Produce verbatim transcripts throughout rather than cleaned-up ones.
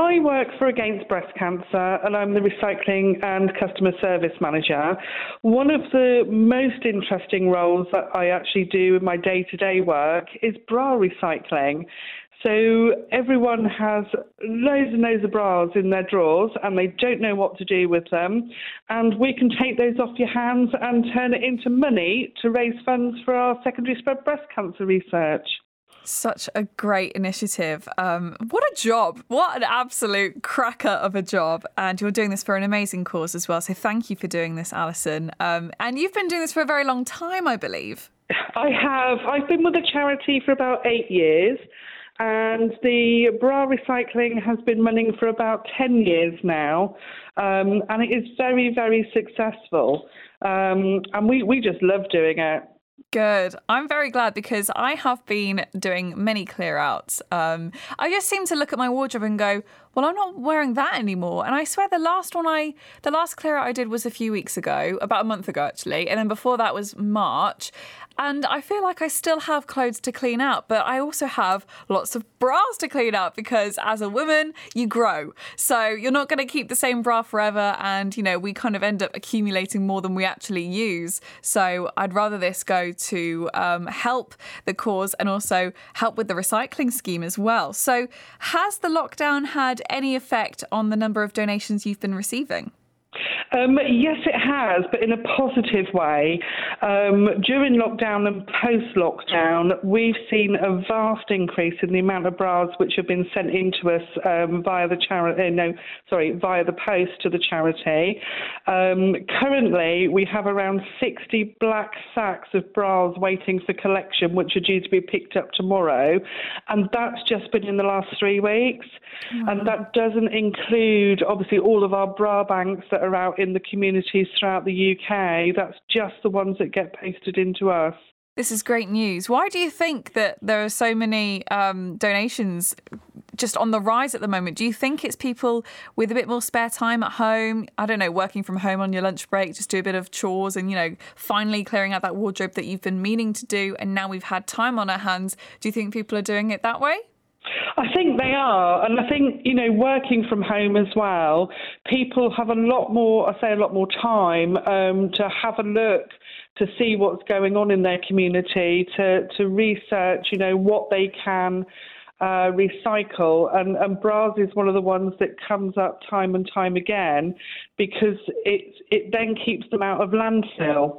I work for Against Breast Cancer, and I'm the Recycling and Customer Service Manager. One of the most interesting roles that I actually do in my day-to-day work is bra recycling. So everyone has loads and loads of bras in their drawers and they don't know what to do with them. And we can take those off your hands and turn it into money to raise funds for our secondary spread breast cancer research. Such a great initiative. Um, what a job. What an absolute cracker of a job. And you're doing this for an amazing cause as well. So thank you for doing this, Alison. Um, and you've been doing this for a very long time, I believe. I have. I've been with the charity for about eight years. And the bra recycling has been running for about ten years now. Um, and it is very, very successful. Um, and we, we just love doing it. Good. I'm very glad because I have been doing many clear outs. Um, I just seem to look at my wardrobe and go, well, I'm not wearing that anymore. And I swear the last one I, the last clear out I did was a few weeks ago, about a month ago, actually. And then before that was March. And I feel like I still have clothes to clean out, but I also have lots of bras to clean out because as a woman, you grow. So you're not going to keep the same bra forever. And, you know, we kind of end up accumulating more than we actually use. So I'd rather this go to um, help the cause and also help with the recycling scheme as well. So has the lockdown had any effect on the number of donations you've been receiving? Um, yes, it has, but in a positive way. Um, during lockdown and post-lockdown, we've seen a vast increase in the amount of bras which have been sent in to us um, via the charity. No, sorry, via the post to the charity. Um, currently, we have around sixty black sacks of bras waiting for collection, which are due to be picked up tomorrow, and that's just been in the last three weeks. Mm-hmm. And that doesn't include, obviously, all of our bra banks that are out in the communities throughout the U K. That's just the ones that get posted into us. This is great news. Why do you think that there are so many um, donations just on the rise at the moment? Do you think it's people with a bit more spare time at home? I don't know, working from home on your lunch break, just do a bit of chores and, you know, finally clearing out that wardrobe that you've been meaning to do and now we've had time on our hands. Do you think people are doing it that way? I think they are. And I think, you know, working from home as well, people have a lot more, I say a lot more time um, to have a look, to see what's going on in their community, to, to research, you know, what they can uh, recycle. And, and bras is one of the ones that comes up time and time again because it, it then keeps them out of landfill.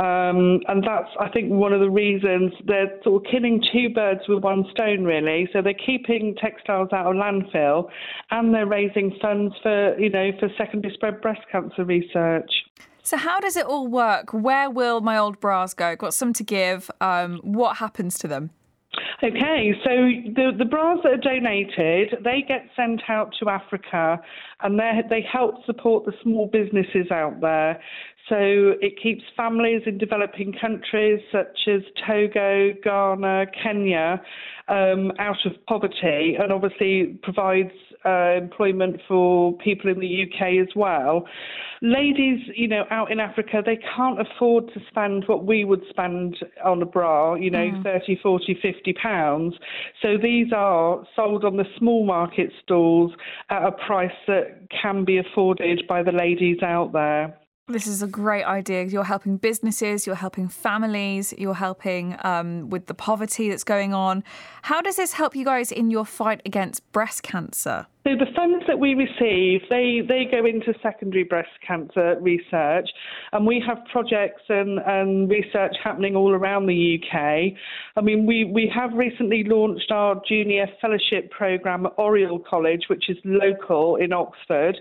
Um, and that's, I think, one of the reasons they're sort of killing two birds with one stone, really. So they're keeping textiles out of landfill and they're raising funds for, you know, for secondary spread breast cancer research. So how does it all work? Where will my old bras go? Got some to give. Um, what happens to them? Okay, so the, the bras that are donated, they get sent out to Africa and they help support the small businesses out there. So it keeps families in developing countries such as Togo, Ghana, Kenya um, out of poverty and obviously provides uh, employment for people in the U K as well. Ladies, you know, out in Africa, they can't afford to spend what we would spend on a bra, you know, mm. thirty, forty, fifty pounds. So these are sold on the small market stalls at a price that can be afforded by the ladies out there. This is a great idea. You're helping businesses, you're helping families, you're helping um, with the poverty that's going on. How does this help you guys in your fight against breast cancer? So the funds that we receive, they, they go into secondary breast cancer research, and we have projects and, and research happening all around the U K. I mean, we, we have recently launched our junior fellowship programme at Oriel College, which is local in Oxford,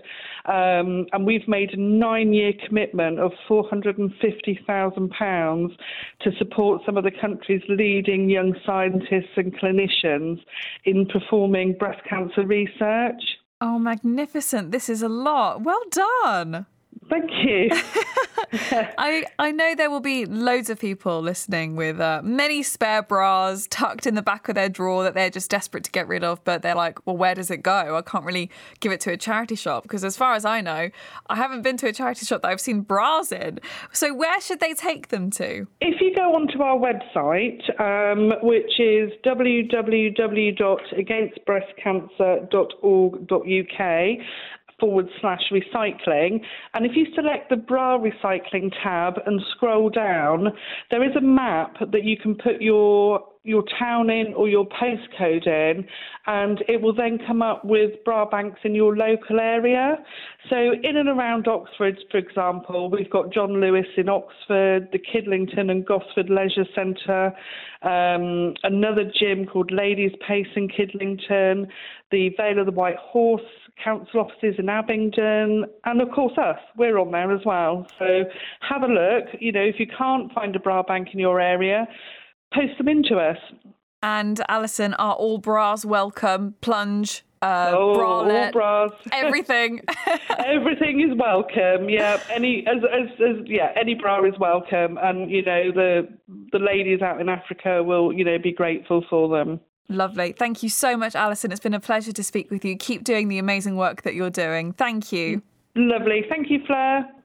um, and we've made a nine-year commitment of four hundred fifty thousand pounds to support some of the country's leading young scientists and clinicians in performing breast cancer research. Oh, magnificent. This is a lot. Well done. Thank you. I, I know there will be loads of people listening with uh, many spare bras tucked in the back of their drawer that they're just desperate to get rid of, but they're like, well, where does it go? I can't really give it to a charity shop because as far as I know, I haven't been to a charity shop that I've seen bras in. So where should they take them to? If you go onto our website, um, which is w w w dot against breast cancer dot org dot u k, forward slash recycling. And if you select the bra recycling tab and scroll down, there is a map that you can put your your town in or your postcode in, and it will then come up with bra banks in your local area. So in and around Oxford, for example, we've got John Lewis in Oxford, the Kidlington and Gosford Leisure Centre, um, another gym called Ladies Pace in Kidlington, the Vale of the White Horse council offices in Abingdon, and of course us, we're on there as well. So have a look. You know, if you can't find a bra bank in your area, post them into us. And Alison, are all bras welcome? Plunge, uh, oh, bralette, all bras, everything. Everything is welcome. Yeah, any as, as as yeah, any bra is welcome, and you know the the ladies out in Africa will you know be grateful for them. Lovely. Thank you so much, Alison. It's been a pleasure to speak with you. Keep doing the amazing work that you're doing. Thank you. Lovely. Thank you, Fleur.